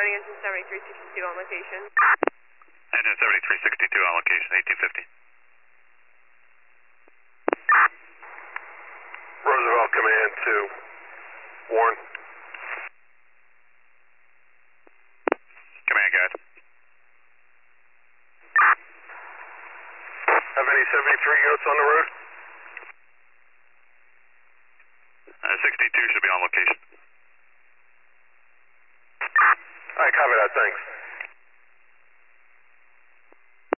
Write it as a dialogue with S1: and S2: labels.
S1: Starting engine 7362 on location.
S2: Engine 7362 on location, 1850.
S3: Roosevelt Command to Warren.
S2: Command, guys.
S3: Have any 73 units on the road?